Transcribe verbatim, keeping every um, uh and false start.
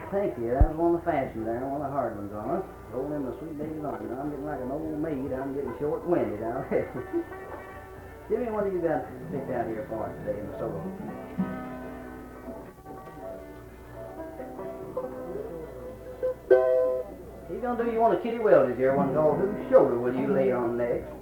Thank you. That was one of the fashions there, one of the hard ones on us. Roll in the sweet baby long. I'm getting like an old maid. I'm getting short-winded out here. Jimmy, what have you got picked out here for us today in the solo? He's gonna do you one of Kitty Wells here, one called Whose Shoulder Will You Lay On Next?